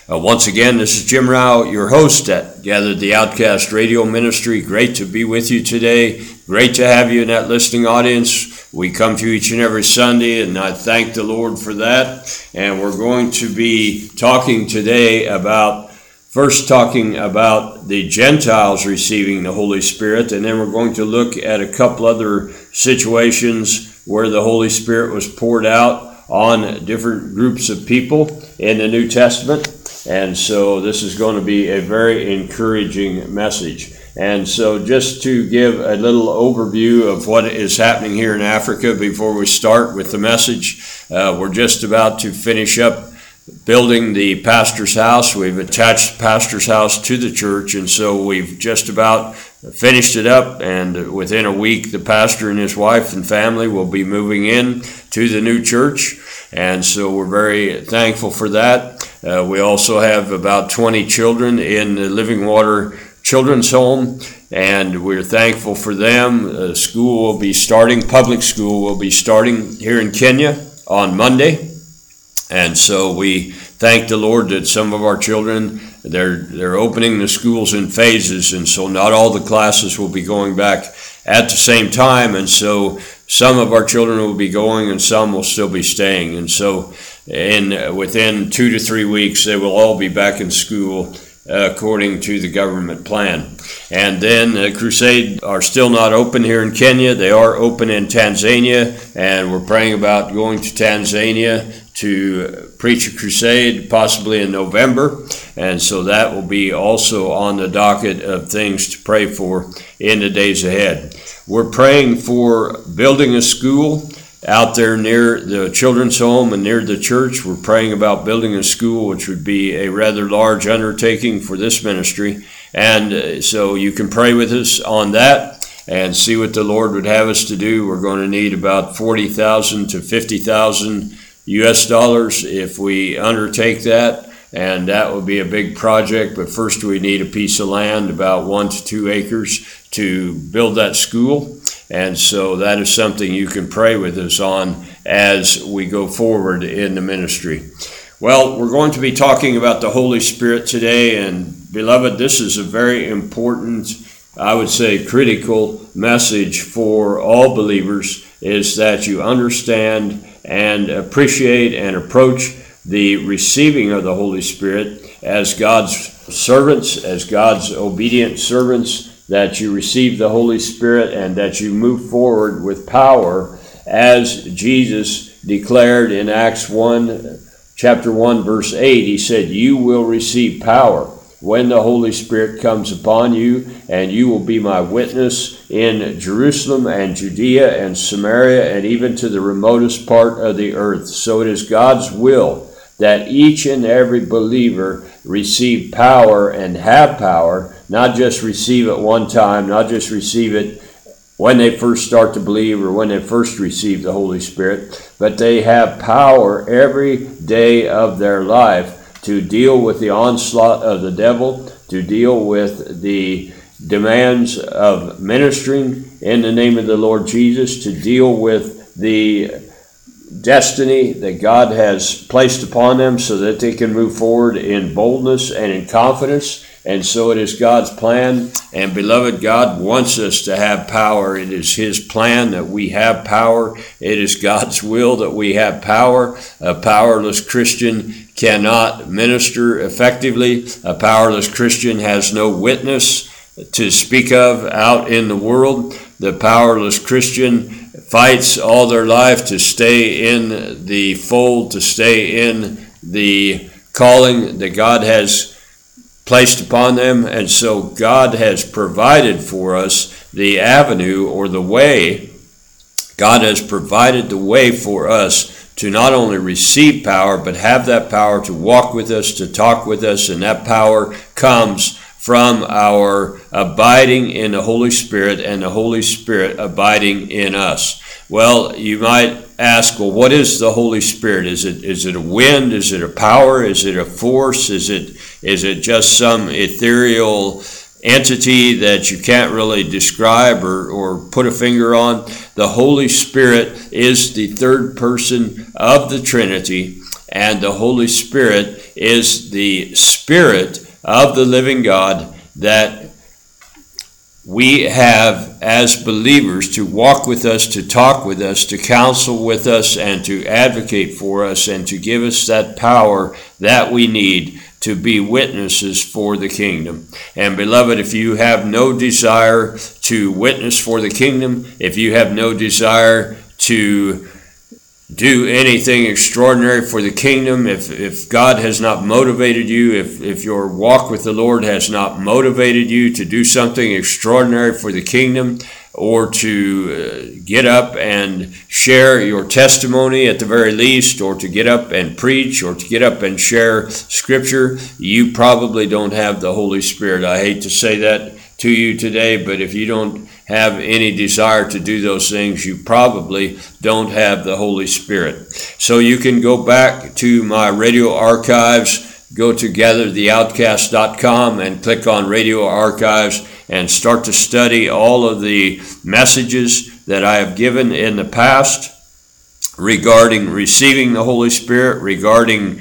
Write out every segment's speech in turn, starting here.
Once again, this is Jim Rao, your host at Gathered the Outcast Radio Ministry. Great to be with you today. Great to have you in that listening audience. We come to you each and every Sunday, and I thank the Lord for that. And we're going to be talking today about the Gentiles receiving the Holy Spirit, and then we're going to look at a couple other situations where the Holy Spirit was poured out on different groups of people in the New Testament. And so this is going to be a very encouraging message. And so just to give a little overview of what is happening here in Africa before we start with the message, we're just about to finish up building the pastor's house. We've attached the pastor's house to the church, and so we've just about finished it up, and within a week the pastor and his wife and family will be moving in to the new church, and so we're very thankful for that. We also have about 20 children in the Living Water Children's Home, and we're thankful for them. School will be starting, public school will be starting here in Kenya on Monday. And so we thank the Lord that some of our children, they're opening the schools in phases, and so not all the classes will be going back at the same time, and so some of our children will be going and some will still be staying. And so within 2 to 3 weeks, they will all be back in school according to the government plan. And then Crusade are still not open here in Kenya. They are open in Tanzania, and we're praying about going to Tanzania to preach a crusade possibly in November, and so that will be also on the docket of things to pray for in the days ahead. We're praying for building a school out there near the children's home and near the church. We're praying about building a school, which would be a rather large undertaking for this ministry, and so you can pray with us on that and see what the Lord would have us to do. We're going to need about $40,000 to $50,000 US dollars if we undertake that, and that would be a big project. But first we need a piece of land, about 1 to 2 acres, to build that school, and so that is something you can pray with us on as we go forward in the ministry. Well, we're going to be talking about the Holy Spirit today, and beloved, this is a very important, I would say critical message for all believers, is that you understand and appreciate and approach the receiving of the Holy Spirit as God's servants, as God's obedient servants, that you receive the Holy Spirit and that you move forward with power, as Jesus declared in Acts 1, chapter 1, verse 8. He said, "You will receive power when the Holy Spirit comes upon you, and you will be my witness in Jerusalem and Judea and Samaria and even to the remotest part of the earth." So it is God's will that each and every believer receive power and have power, not just receive it one time, not just receive it when they first start to believe or when they first receive the Holy Spirit, but they have power every day of their life to deal with the onslaught of the devil, to deal with the demands of ministering in the name of the Lord Jesus, to deal with the destiny that God has placed upon them so that they can move forward in boldness and in confidence. And so it is God's plan. And beloved, God wants us to have power. It is His plan that we have power. It is God's will that we have power. A powerless Christian cannot minister effectively. A powerless Christian has no witness to speak of out in the world. The powerless Christian fights all their life to stay in the fold, to stay in the calling that God has placed upon them. And so God has provided for us the avenue or the way. God has provided the way for us to not only receive power, but have that power to walk with us, to talk with us, and that power comes from our abiding in the Holy Spirit and the Holy Spirit abiding in us. Well, you might ask, well, what is the Holy Spirit? Is it a wind? Is it a power? Is it a force? Is it just some ethereal entity that you can't really describe or put a finger on? The Holy Spirit is the third person of the Trinity, and the Holy Spirit is the Spirit of the living God that we have as believers to walk with us, to talk with us, to counsel with us, and to advocate for us, and to give us that power that we need to be witnesses for the kingdom. And beloved, if you have no desire to witness for the kingdom, if you have no desire to do anything extraordinary for the kingdom, if God has not motivated you, if your walk with the Lord has not motivated you to do something extraordinary for the kingdom, or to get up and share your testimony at the very least, or to get up and preach, or to get up and share scripture, you probably don't have the Holy Spirit. I hate to say that to you today, but if you don't have any desire to do those things, you probably don't have the Holy Spirit. So you can go back to my radio archives, go to gathertheoutcast.com and click on radio archives and start to study all of the messages that I have given in the past regarding receiving the Holy Spirit, regarding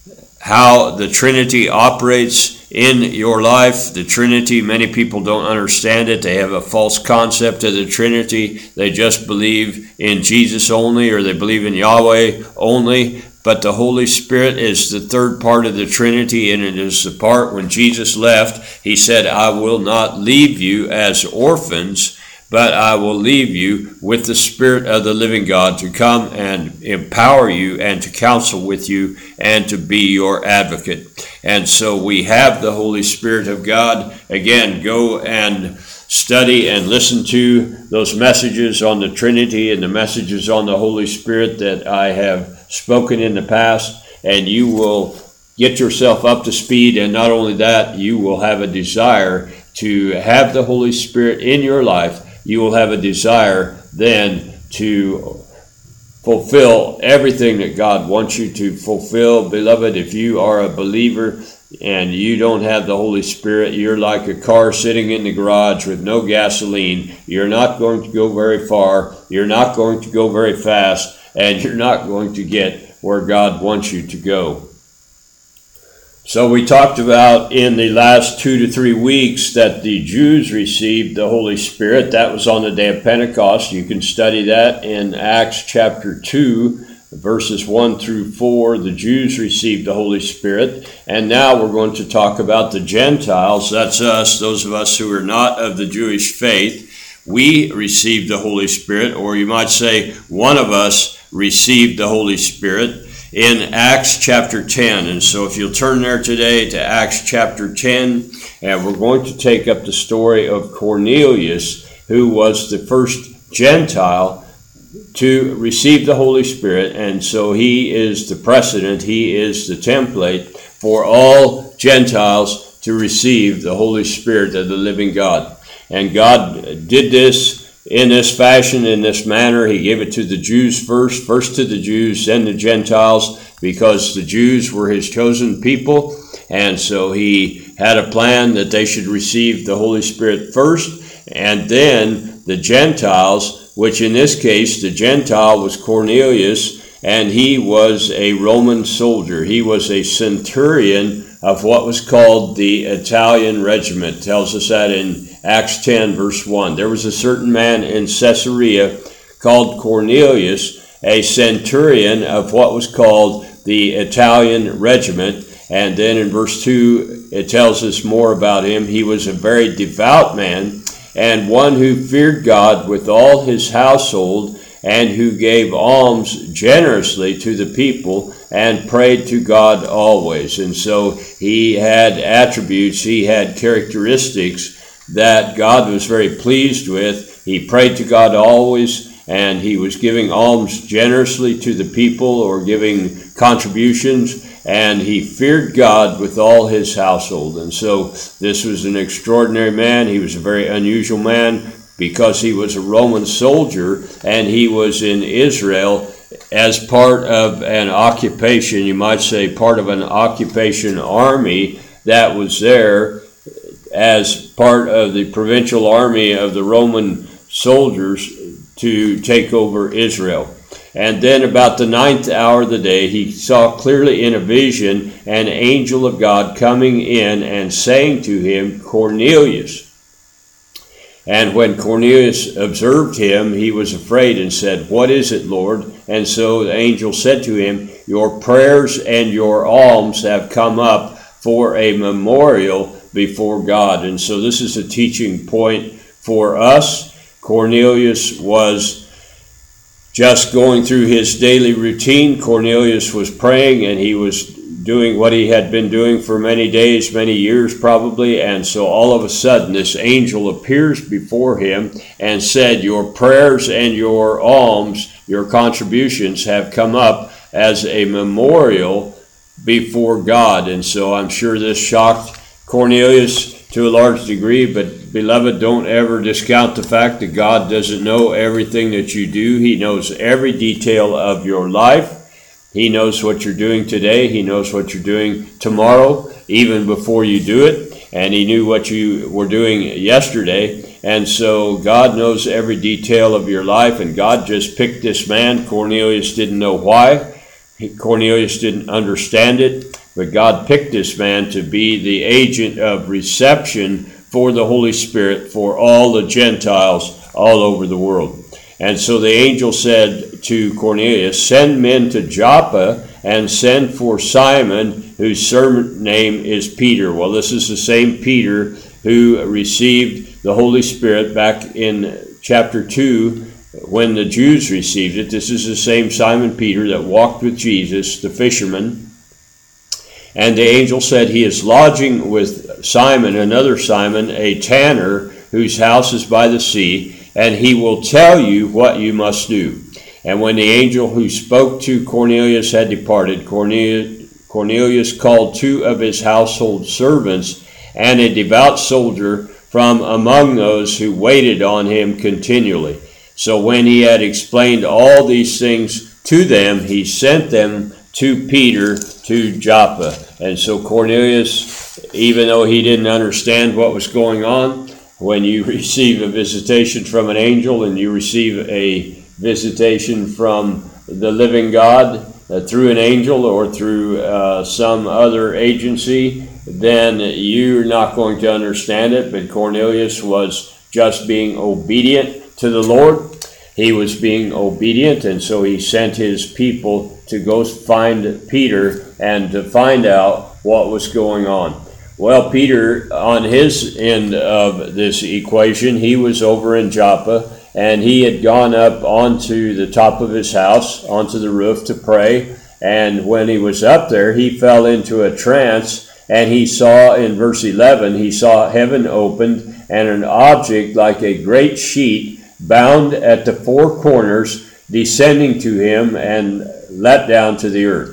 how the Trinity operates in your life. The Trinity, many people don't understand it. They have a false concept of the Trinity. They just believe in Jesus only, or they believe in Yahweh only. But the Holy Spirit is the third part of the Trinity, and it is the part when Jesus left. He said, I will not leave you as orphans, but I will leave you with the Spirit of the living God to come and empower you and to counsel with you and to be your advocate. And so we have the Holy Spirit of God. Again, go and study and listen to those messages on the Trinity and the messages on the Holy Spirit that I have spoken in the past, and you will get yourself up to speed. And not only that, you will have a desire to have the Holy Spirit in your life. You will have a desire then to fulfill everything that God wants you to fulfill. Beloved, if you are a believer and you don't have the Holy Spirit, you're like a car sitting in the garage with no gasoline. You're not going to go very far. You're not going to go very fast. And you're not going to get where God wants you to go. So we talked about in the last 2 to 3 weeks that the Jews received the Holy Spirit. That was on the day of Pentecost. You can study that in Acts chapter 2, verses 1 through 4. The Jews received the Holy Spirit. And now we're going to talk about the Gentiles. That's us, those of us who are not of the Jewish faith. We received the Holy Spirit, or you might say one of us received the Holy Spirit in Acts chapter 10. And so if you'll turn there today to Acts chapter 10, and we're going to take up the story of Cornelius, who was the first Gentile to receive the Holy Spirit. And so he is the precedent, he is the template for all Gentiles to receive the Holy Spirit of the living God. And God did this in this fashion, in this manner. He gave it to the Jews first to the Jews, then the Gentiles, because the Jews were his chosen people. And so he had a plan that they should receive the Holy Spirit first, and then the Gentiles, which in this case, the Gentile was Cornelius, and he was a Roman soldier. He was a centurion of what was called the Italian regiment. It tells us that in Acts 10, verse 1. There was a certain man in Caesarea called Cornelius, a centurion of what was called the Italian regiment. And then in verse 2, it tells us more about him. He was a very devout man, and one who feared God with all his household, and who gave alms generously to the people, and prayed to God always. And so he had attributes, he had characteristics that God was very pleased with. He prayed to God always, and he was giving alms generously to the people, or giving contributions, and he feared God with all his household. And so this was an extraordinary man. He was a very unusual man because he was a Roman soldier, and he was in Israel as part of an occupation, you might say part of an occupation army that was there as part of the provincial army of the Roman soldiers to take over Israel. And then about the 9th hour of the day, he saw clearly in a vision an angel of God coming in and saying to him, Cornelius. And when Cornelius observed him, he was afraid and said, What is it, Lord? And so the angel said to him, Your prayers and your alms have come up for a memorial before God. And so this is a teaching point for us. Cornelius was just going through his daily routine. Cornelius was praying, and he was doing what he had been doing for many days, many years probably. And so all of a sudden this angel appears before him and said, Your prayers and your alms, your contributions have come up as a memorial before God. And so I'm sure this shocked Cornelius to a large degree, but beloved, don't ever discount the fact that God doesn't know everything that you do. He knows every detail of your life. He knows what you're doing today. He knows what you're doing tomorrow, even before you do it. And he knew what you were doing yesterday. And so God knows every detail of your life. And God just picked this man. Cornelius didn't know why. Cornelius didn't understand it. But God picked this man to be the agent of reception for the Holy Spirit for all the Gentiles all over the world. And so the angel said to Cornelius, Send men to Joppa and send for Simon, whose surname is Peter. Well, this is the same Peter who received the Holy Spirit back in chapter 2 when the Jews received it. This is the same Simon Peter that walked with Jesus, the fisherman. And the angel said, He is lodging with Simon, another Simon, a tanner, whose house is by the sea, and he will tell you what you must do. And when the angel who spoke to Cornelius had departed, Cornelius called 2 of his household servants and a devout soldier from among those who waited on him continually. So when he had explained all these things to them, he sent them to Peter to Joppa. And so Cornelius, even though he didn't understand what was going on, when you receive a visitation from an angel and you receive a visitation from the living God through an angel or through some other agency, then you're not going to understand it. But Cornelius was just being obedient to the Lord. He was being obedient, and so he sent his people to go find Peter and to find out what was going on. Well, Peter, on his end of this equation, he was over in Joppa, and he had gone up onto the top of his house, onto the roof to pray. And when he was up there, he fell into a trance, and he saw, in verse 11, he saw heaven opened, and an object like a great sheet bound at the 4 corners, descending to him and let down to the earth.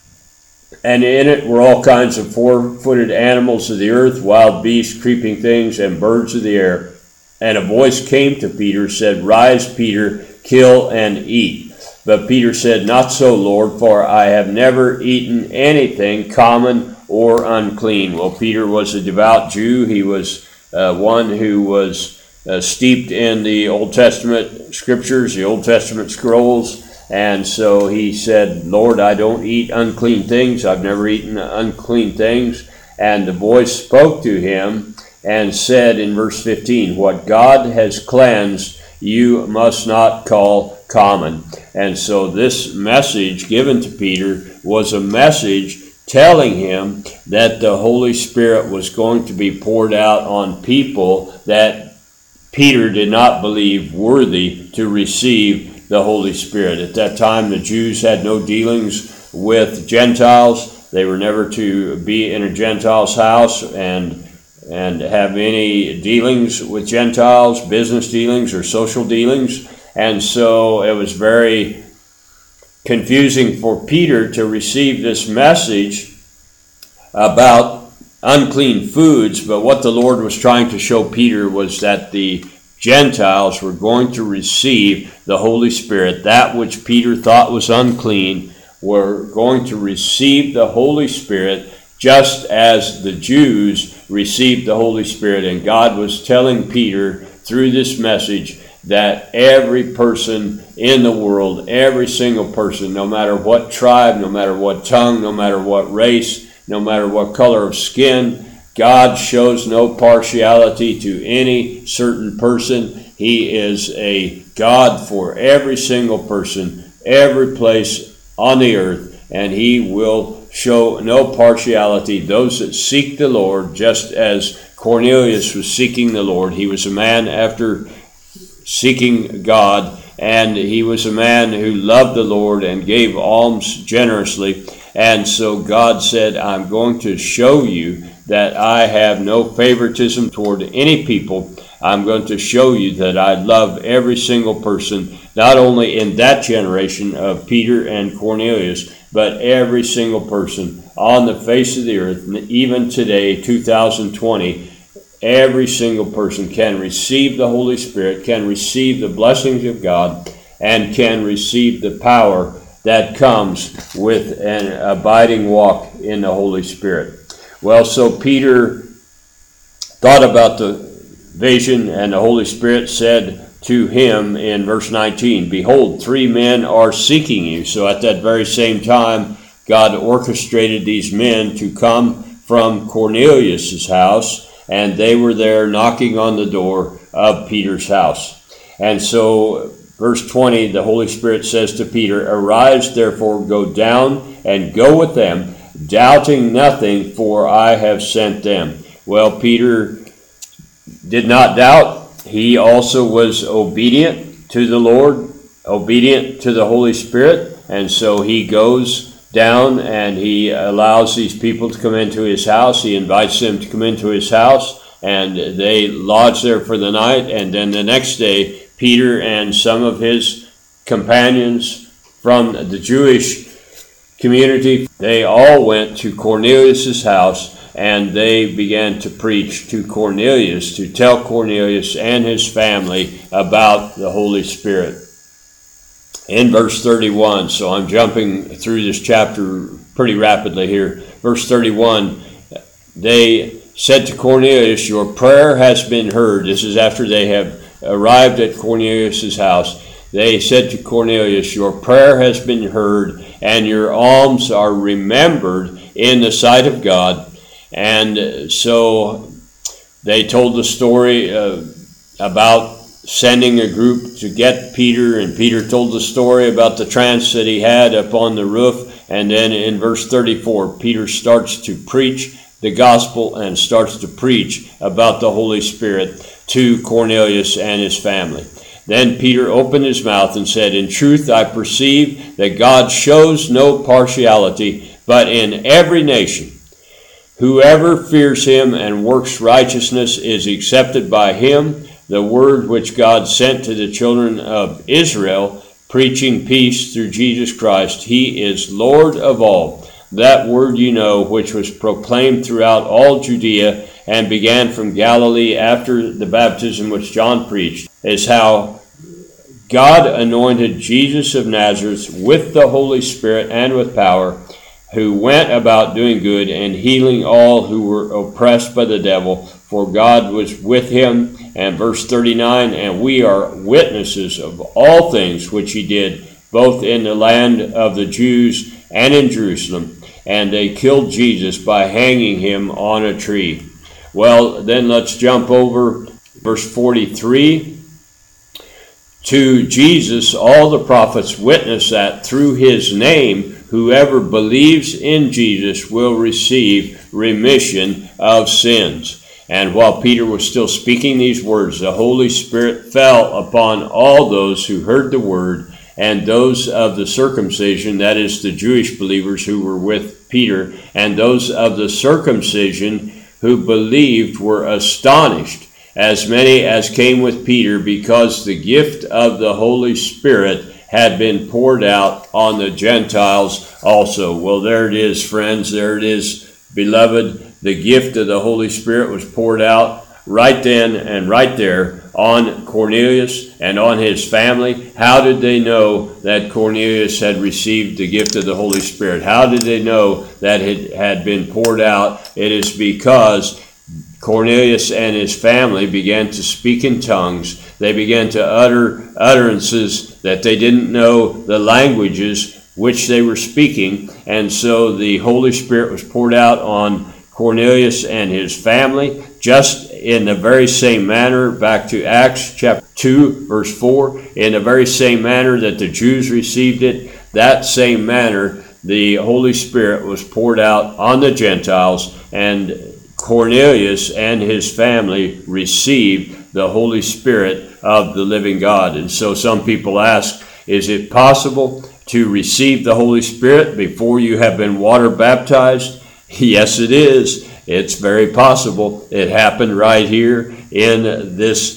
And in it were all kinds of 4-footed animals of the earth, wild beasts, creeping things, and birds of the air. And a voice came to Peter, said, Rise, Peter, kill and eat. But Peter said, Not so, Lord, for I have never eaten anything common or unclean. Well, Peter was a devout Jew. He was one who was steeped in the Old Testament scriptures, the Old Testament scrolls. And so he said, Lord, I don't eat unclean things. I've never eaten unclean things. And the voice spoke to him and said in verse 15, What God has cleansed, you must not call common. And so this message given to Peter was a message telling him that the Holy Spirit was going to be poured out on people that Peter did not believe worthy to receive the Holy Spirit. At that time, the Jews had no dealings with Gentiles. They were never to be in a Gentile's house and have any dealings with Gentiles, business dealings or social dealings. And so it was very confusing for Peter to receive this message about unclean foods. But what the Lord was trying to show Peter was that the Gentiles were going to receive the Holy Spirit. That which Peter thought was unclean were going to receive the Holy Spirit just as the Jews received the Holy Spirit. And God was telling Peter through this message that every person in the world, every single person, no matter what tribe, no matter what tongue, no matter what race, no matter what color of skin, God shows no partiality to any certain person. He is a God for every single person, every place on the earth, and He will show no partiality. Those that seek the Lord, just as Cornelius was seeking the Lord, he was a man after seeking God, and he was a man who loved the Lord and gave alms generously. And so God said, I'm going to show you that I have no favoritism toward any people. I'm going to show you that I love every single person, not only in that generation of Peter and Cornelius, but every single person on the face of the earth. Even today, 2020, every single person can receive the Holy Spirit, can receive the blessings of God, and can receive the power that comes with an abiding walk in the Holy Spirit. Well, so Peter thought about the vision, and the Holy Spirit said to him in verse 19, behold, 3 men are seeking you. So at that very same time, God orchestrated these men to come from Cornelius' house, and they were there knocking on the door of Peter's house. And so verse 20, the Holy Spirit says to Peter, arise, therefore, go down and go with them, doubting nothing, for I have sent them. Well, Peter did not doubt. He also was obedient to the Lord, obedient to the Holy Spirit, and so he goes down and he allows these people to come into his house. He invites them to come into his house, and they lodge there for the night. And then the next day, Peter and some of his companions from the Jewish community, they all went to Cornelius' house, and they began to preach to Cornelius, to tell Cornelius and his family about the Holy Spirit. In verse 31, so I'm jumping through this chapter pretty rapidly here. Verse 31, they said to Cornelius, your prayer has been heard. This is after they have arrived at Cornelius' house. They said to Cornelius, your prayer has been heard, and your alms are remembered in the sight of God. And so they told the story about sending a group to get Peter, and Peter told the story about the trance that he had up on the roof. And then in verse 34, Peter starts to preach the gospel and starts to preach about the Holy Spirit to Cornelius and his family. Then Peter opened his mouth and said, in truth, I perceive that God shows no partiality, but in every nation, whoever fears him and works righteousness is accepted by him. The word which God sent to the children of Israel, preaching peace through Jesus Christ. He is Lord of all. That word you know, which was proclaimed throughout all Judea and began from Galilee after the baptism which John preached, is how God anointed Jesus of Nazareth with the Holy Spirit and with power, who went about doing good and healing all who were oppressed by the devil, for God was with him. And verse 39, and we are witnesses of all things which he did, both in the land of the Jews and in Jerusalem. And they killed Jesus by hanging him on a tree. Well, then let's jump over verse 43. To Jesus, all the prophets witness that through his name, whoever believes in Jesus will receive remission of sins. And while Peter was still speaking these words, the Holy Spirit fell upon all those who heard the word, and those of the circumcision, that is the Jewish believers who were with Peter, and those of the circumcision who believed were astonished, as many as came with Peter, because the gift of the Holy Spirit had been poured out on the Gentiles also. Well, there it is, friends. There it is, beloved. The gift of the Holy Spirit was poured out right then and right there on Cornelius and on his family. How did they know that Cornelius had received the gift of the Holy Spirit? How did they know that it had been poured out? It is because Cornelius and his family began to speak in tongues. They began to utter utterances that they didn't know the languages which they were speaking. And so the Holy Spirit was poured out on Cornelius and his family, just in the very same manner, back to Acts chapter 2, verse 4, in the very same manner that the Jews received it, that same manner the Holy Spirit was poured out on the Gentiles, and Cornelius and his family received the Holy Spirit of the living God. And so some people ask, is it possible to receive the Holy Spirit before you have been water baptized? Yes, it is. It's very possible. It happened right here in this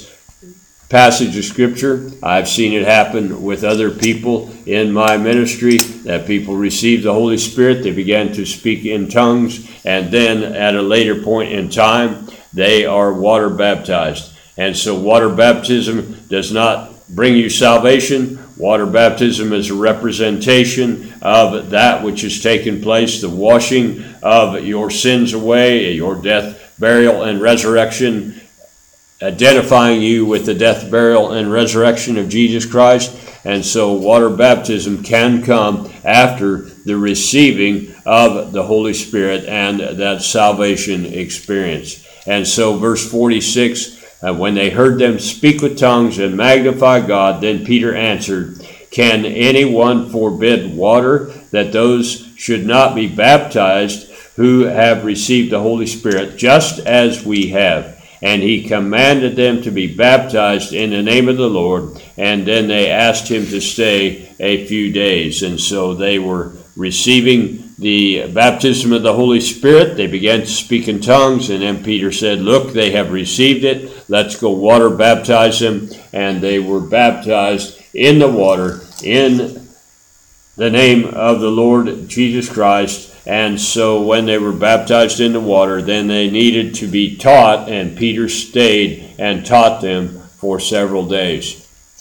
passage of Scripture. I've seen it happen with other people in my ministry, that people received the Holy Spirit, they began to speak in tongues, and then at a later point in time, they are water baptized. And so water baptism does not bring you salvation. Water baptism is a representation of that which has taken place, the washing of your sins away, your death, burial, and resurrection, identifying you with the death, burial, and resurrection of Jesus Christ. And so water baptism can come after the receiving of the Holy Spirit and that salvation experience. And so verse 46, when they heard them speak with tongues and magnify God, then Peter answered, can anyone forbid water that those should not be baptized who have received the Holy Spirit, just as we have? And he commanded them to be baptized in the name of the Lord. And then they asked him to stay a few days. And so they were receiving the baptism of the Holy Spirit. They began to speak in tongues. And then Peter said, look, they have received it. Let's go water baptize them. And they were baptized in the water in the name of the Lord Jesus Christ. And so when they were baptized in the water, then they needed to be taught, and Peter stayed and taught them for several days.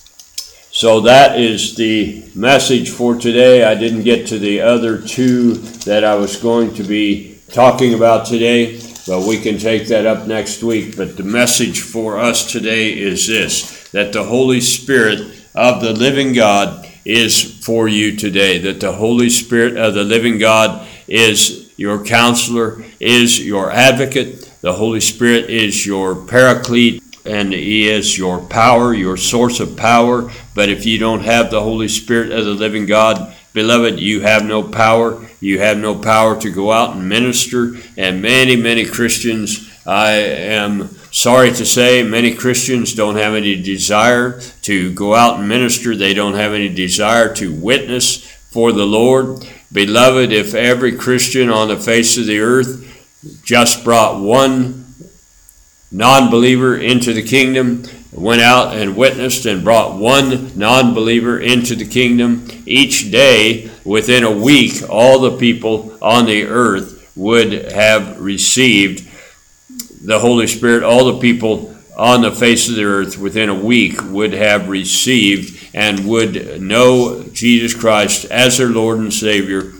So that is the message for today. I didn't get to the other two that I was going to be talking about today, but we can take that up next week. But the message for us today is this, that the Holy Spirit of the living God is for you today, that the Holy Spirit of the living God is your counselor, is your advocate. The Holy Spirit is your paraclete, and he is your power, your source of power. But if you don't have the Holy Spirit of the living God, beloved, you have no power. You have no power to go out and minister. And many Christians, I am sorry to say, many Christians don't have any desire to go out and minister. They don't have any desire to witness for the Lord. Beloved, if every Christian on the face of the earth just brought one non-believer into the kingdom, went out and witnessed and brought one non-believer into the kingdom each day, within a week, all the people on the earth would have received the Holy Spirit. All the people on the face of the earth within a week would have received and would know Jesus Christ as their Lord and Savior,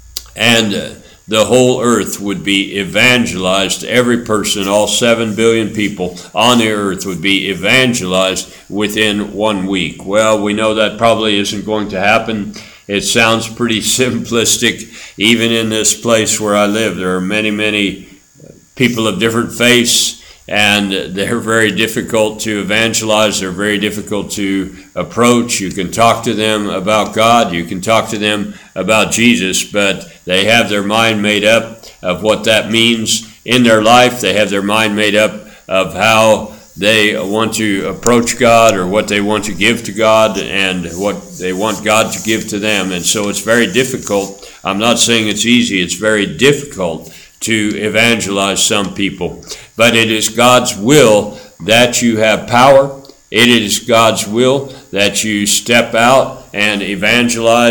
and the whole earth would be evangelized. Every person, all 7 billion people on the earth would be evangelized within 1 week. Well, we know that probably isn't going to happen. It sounds pretty simplistic. Even in this place where I live, there are many people of different faiths, and they're very difficult to evangelize. They're very difficult to approach. You can talk to them about God. You can talk to them about Jesus, but they have their mind made up of what that means in their life. They have their mind made up of how they want to approach God, or what they want to give to God, and what they want God to give to them. And so it's very difficult. I'm not saying it's easy. It's very difficult to evangelize some people. But it is God's will that you have power. It is God's will that you step out and evangelize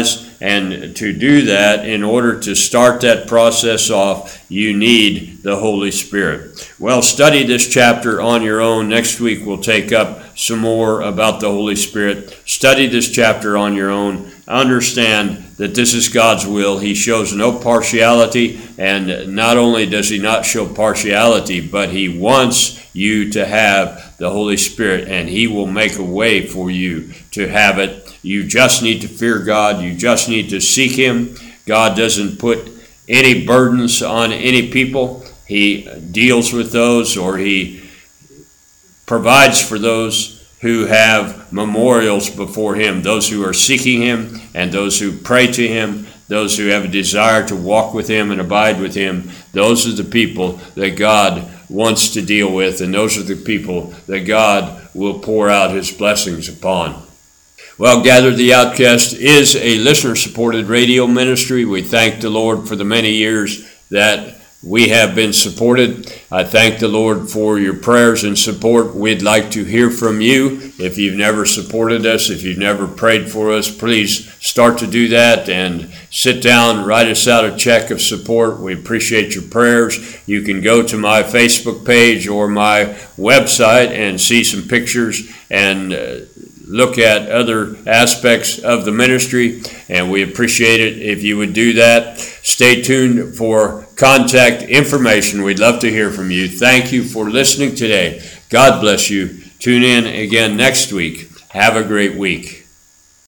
And to do that, in order to start that process off, you need the Holy Spirit. Well, study this chapter on your own. Next week we'll take up some more about the Holy Spirit. Study this chapter on your own. Understand that this is God's will. He shows no partiality, and not only does he not show partiality, but he wants you to have the Holy Spirit, and he will make a way for you to have it. You just need to fear God. You just need to seek him. God doesn't put any burdens on any people. He deals with those, or he provides for those who have memorials before him, those who are seeking him and those who pray to him, those who have a desire to walk with him and abide with him. Those are the people that God wants to deal with, and those are the people that God will pour out his blessings upon. Well, Gather the Outcast is a listener-supported radio ministry. We thank the Lord for the many years that we have been supported. I thank the Lord for your prayers and support. We'd like to hear from you. If you've never supported us, if you've never prayed for us, please start to do that and sit down, write us out a check of support. We appreciate your prayers. You can go to my Facebook page or my website and see some pictures and look at other aspects of the ministry, and we appreciate it if you would do that. Stay tuned for contact information. We'd love to hear from you. Thank you for listening today. God bless you. Tune in again next week. Have a great week.